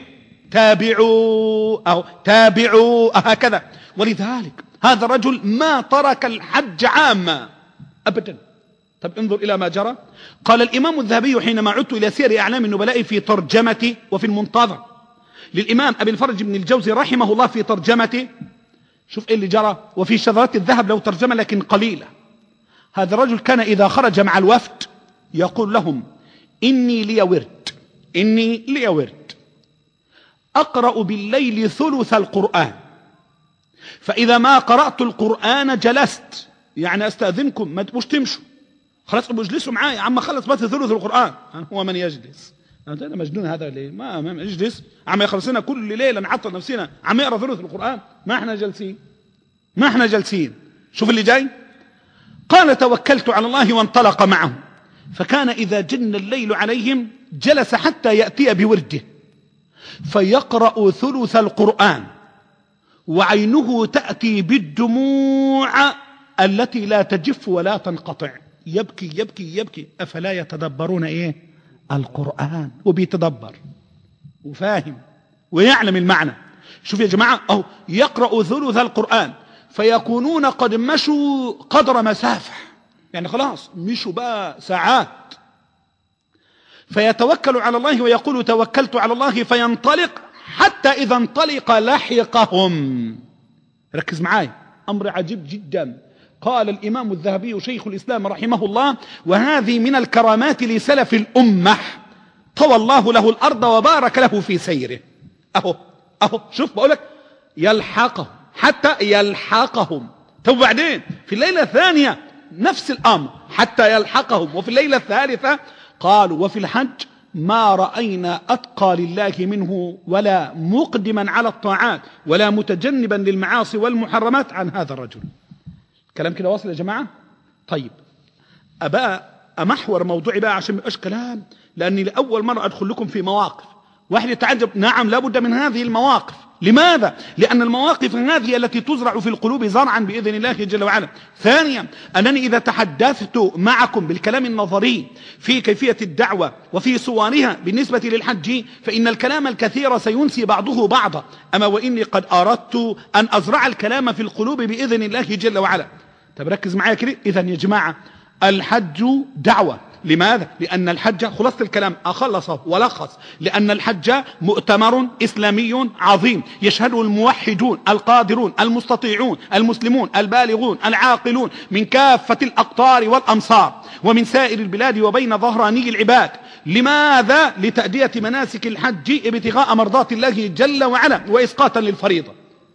تابعوا هكذا. ولذلك هذا الرجل ما ترك الحج عاما أبدا. طب انظر إلى ما جرى. قال الإمام الذهبي حينما عدت إلى سير أعلام النبلاء في ترجمتي وفي المنتظر للإمام أبي الفرج بن الجوزي رحمه الله في ترجمته، شوف إيه اللي جرى. وفي شذرات الذهب لو ترجمة لكن قليلة. هذا الرجل كان إذا خرج مع الوفد يقول لهم: إني لي ورد أقرأ بالليل ثلث القرآن، فإذا ما قرأت القرآن جلست، يعني أستأذنكم ما تبوش تمشوا، خلاص ابو اجلسوا معايا يا عم، خلص بس ثلث القرآن. هو من يجلس؟ أنا مجنون هذا ليه؟ ما يجلس عم يخلصنا كل ليلة نعطل نفسنا عم يقرأ ثلث القرآن. ما احنا جالسين. شوف اللي جاي. قال: توكلت على الله وانطلق معه، فكان إذا جن الليل عليهم جلس حتى يأتي بورده فيقرأ ثلث القرآن وعينه تأتي بالدموع التي لا تجف ولا تنقطع، يبكي يبكي يبكي. أفلا يتدبرون إيه؟ القرآن. وبيتدبر وفاهم ويعلم المعنى. شوف يا جماعة أهو، يقرأ ثلث القرآن فيكونون قد مشوا قدر مسافة، يعني خلاص مشوا بقى ساعات. فيتوكل على الله ويقول: توكلت على الله، فينطلق حتى إذا انطلق لحقهم. ركز معاي، أمر عجيب جدا. قال الإمام الذهبي شيخ الإسلام رحمه الله: وهذه من الكرامات لسلف الأمة طوى الله له الأرض وبارك له في سيره. أهو شوف بقولك يلحقهم حتى يلحقهم. طب بعدين في الليلة الثانية نفس الأمر حتى يلحقهم، وفي الليلة الثالثة قالوا: وفي الحج ما رأينا أتقى لله منه ولا مقدما على الطاعات ولا متجنبا للمعاصي والمحرمات عن هذا الرجل. كلام كده واصل يا جماعة؟ طيب أبقى أمحور موضوعي بقى عشان ميبقاش كلام، لأني لأول مرة أدخل لكم في مواقف واحد يتعجب. نعم لابد من هذه المواقف. لماذا؟ لأن المواقف هذه التي تزرع في القلوب زرعا بإذن الله جل وعلا. ثانيا أنني إذا تحدثت معكم بالكلام النظري في كيفية الدعوة وفي صورها بالنسبة للحج فإن الكلام الكثير سينسي بعضه بعضا، أما وإني قد أردت أن أزرع الكلام في القلوب بإذن الله جل وعلا. طب ركز معايا كده. إذن يا جماعة الحج دعوة. لماذا؟ لأن الحج، خلاصة الكلام أخلصه ولخص، لأن الحج مؤتمر إسلامي عظيم يشهده الموحدون القادرون المستطيعون المسلمون البالغون العاقلون من كافة الأقطار والأمصار ومن سائر البلاد وبين ظهراني العباد. لماذا؟ لتأدية مناسك الحج ابتغاء مرضات الله جل وعلا وإسقاطا للفريضة.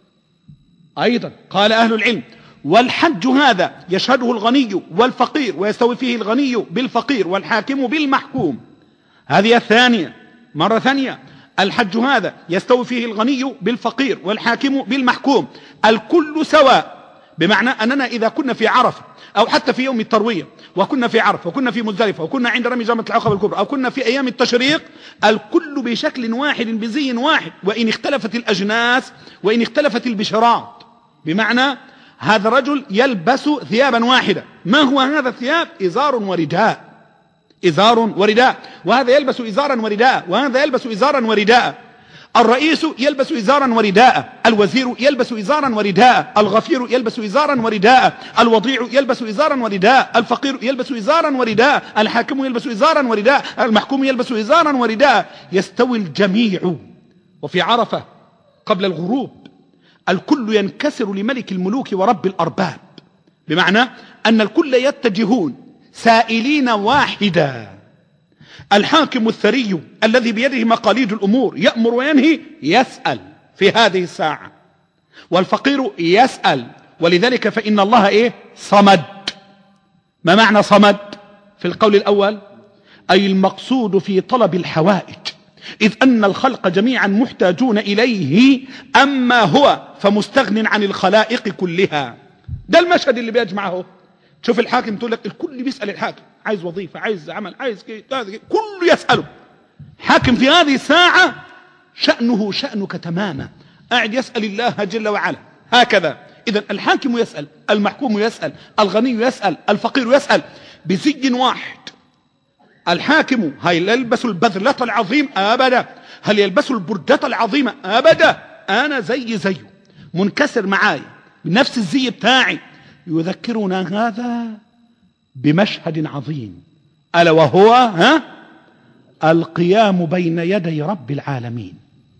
أيضا قال أهل العلم: والحج هذا يشهده الغني والفقير ويستوي فيه الغني بالفقير والحاكم بالمحكوم. هذه الثانية. مرة ثانية الحج هذا يستوي فيه الغني بالفقير والحاكم بالمحكوم، الكل سواء. بمعنى أننا إذا كنا في عرفة أو حتى في يوم التروية وكنا في عرفة وكنا في مزدلفة وكنا عند رمي جمرة العقبة الكبرى أو كنا في أيام التشريق، الكل بشكل واحد بزي واحد، وإن اختلفت الأجناس وإن اختلفت البشرات. بمعنى هذا رجل يلبس ثيابا واحدة. ما هو هذا الثياب؟ إزار ورداء. إزار ورداء. وهذا يلبس إزارا ورداء وهذا يلبس إزارا ورداء. الرئيس يلبس إزارا ورداء، الوزير يلبس إزارا ورداء، الغفير يلبس إزارا ورداء، الوضيع يلبس إزارا ورداء، الفقير يلبس إزارا ورداء، الحاكم يلبس إزارا ورداء، المحكوم يلبس إزارا ورداء. يستوي الجميع. وفي عرفة قبل الغروب الكل ينكسر لملك الملوك ورب الأرباب، بمعنى أن الكل يتجهون سائلين واحدا. الحاكم الثري الذي بيده مقاليد الأمور يأمر وينهي يسأل في هذه الساعة، والفقير يسأل. ولذلك فإن الله صمد. ما معنى صمد؟ في القول الأول أي المقصود في طلب الحوائج، إذ أن الخلق جميعا محتاجون إليه، أما هو فمستغن عن الخلائق كلها. ده المشهد اللي بيجمعه. شوف الحاكم تقول لك الكل بيسأل الحاكم، عايز وظيفة، عايز عمل، عايز كله يسأله. حاكم في هذه الساعة شأنه شأنك تماما، قاعد يسأل الله جل وعلا هكذا. إذن الحاكم يسأل، المحكوم يسأل، الغني يسأل، الفقير يسأل بزي واحد. الحاكم هل يلبس البذلة العظيم؟ أبدا. هل يلبس البردة العظيمة؟ أبدا. أنا زيه منكسر معايا بنفس الزي بتاعي. يذكرنا هذا بمشهد عظيم، ألا وهو القيام بين يدي رب العالمين.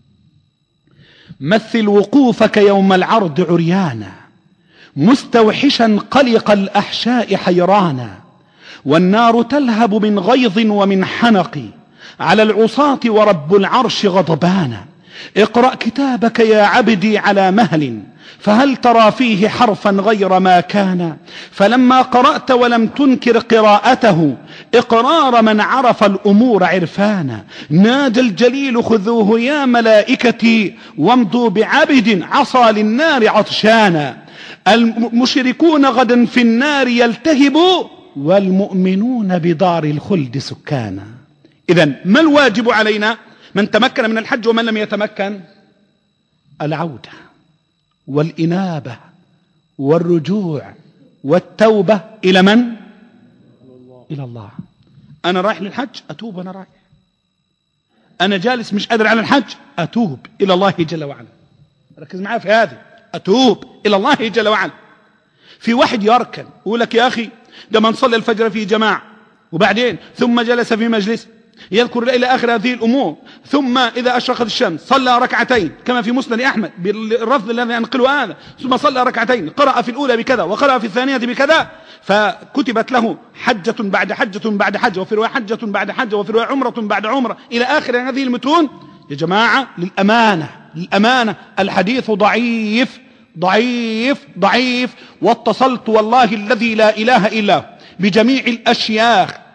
مثل وقوفك يوم العرض عريانا مستوحشا قلق الأحشاء حيرانا، والنار تلهب من غيظ ومن حنق على العصاة ورب العرش غضبانا. اقرأ كتابك يا عبدي على مهل، فهل ترى فيه حرفا غير ما كان؟ فلما قرأت ولم تنكر قراءته إقرار من عرف الأمور عرفانا، نادى الجليل خذوه يا ملائكتي وامضوا بعبد عصى للنار عطشانا. المشركون غدا في النار يلتهبوا والمؤمنون بدار الخلد سكانا. إذن ما الواجب علينا من تمكن من الحج ومن لم يتمكن؟ العودة والإنابة والرجوع والتوبة إلى من؟ إلى الله. أنا رايح للحج أتوب، أنا رايح. أنا جالس مش قادر على الحج أتوب إلى الله جل وعلا. ركز معايا في هذه، أتوب إلى الله جل وعلا. في واحد يركن يقول لك يا أخي ده من صلى الفجر في جماعة وبعدين ثم جلس في مجلس يذكر إلى آخر هذه الأمور، ثم إذا أشرقت الشمس صلى ركعتين كما في مسند أحمد بالرفض الذي ينقله هذا، ثم صلى ركعتين قرأ في الأولى بكذا وقرأ في الثانية بكذا، فكتبت له حجة بعد حجة بعد حجة، وفي رواية حجة بعد حجة، وفي رواية عمرة بعد عمرة إلى آخر هذه المتون. يا جماعة للأمانة الحديث ضعيف ضعيف ضعيف. واتصلت والله الذي لا إله إلا هو بجميع الأشياخ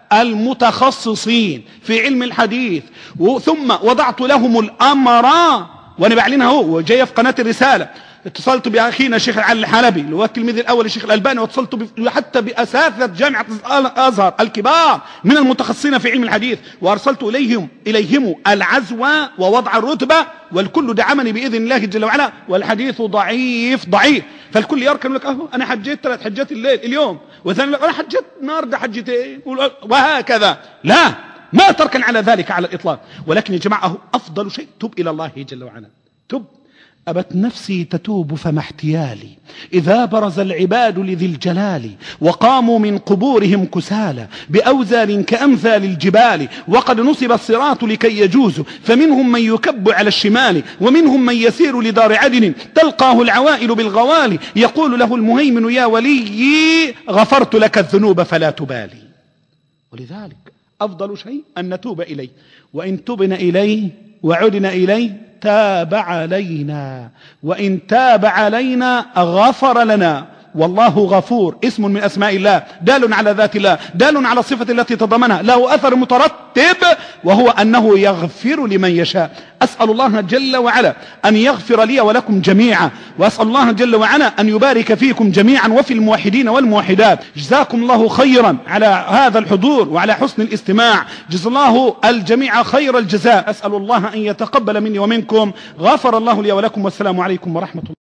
المتخصصين في علم الحديث، ثم وضعت لهم الأمر، وأنا بعلنها هو وجاية في قناة الرسالة. اتصلت بأخينا الشيخ علي الحلبي اللي هو التلميذ الأول للشيخ الألباني، واتصلت حتى بأساتذة جامعة الأزهر الكبار من المتخصصين في علم الحديث، وأرسلت إليهم العزو ووضع الرتبة، والكل دعمني بإذن الله جل وعلا. والحديث ضعيف، فالكل يركن لك أنا حجيت 3 حجات الليل اليوم، وثاني لك أنا حجيت النهارده حجتين، وهكذا. لا، ما تركن على ذلك على الإطلاق. ولكن يا جماعة أفضل شيء تب إلى الله جل وعلا. تب. أبت نفسي تتوب فما احتيالي إذا برز العباد لذي الجلال، وقاموا من قبورهم كسالى بأوزار كأمثال الجبال، وقد نصب الصراط لكي يجوز، فمنهم من يكب على الشمال، ومنهم من يسير لدار عدن، تلقاه العوائل بالغوالي، يقول له المهيمن يا ولي غفرت لك الذنوب فلا تبالي. ولذلك أفضل شيء أن نتوب إليه، وإن تبنا إليه وعدنا إليه تاب علينا، وإن تاب علينا غفر لنا. والله غفور اسم من أسماء الله، دال على ذات الله، دال على الصفة التي تضمنها، له أثر مترتب، وهو أنه يغفر لمن يشاء. أسأل الله جل وعلا أن يغفر لي ولكم جميعا، وأسأل الله جل وعلا أن يبارك فيكم جميعا وفي الموحدين والموحدات. جزاكم الله خيرا على هذا الحضور وعلى حسن الاستماع، جزا الله الجميع خير الجزاء. أسأل الله أن يتقبل مني ومنكم. غفر الله لي ولكم، والسلام عليكم ورحمة الله.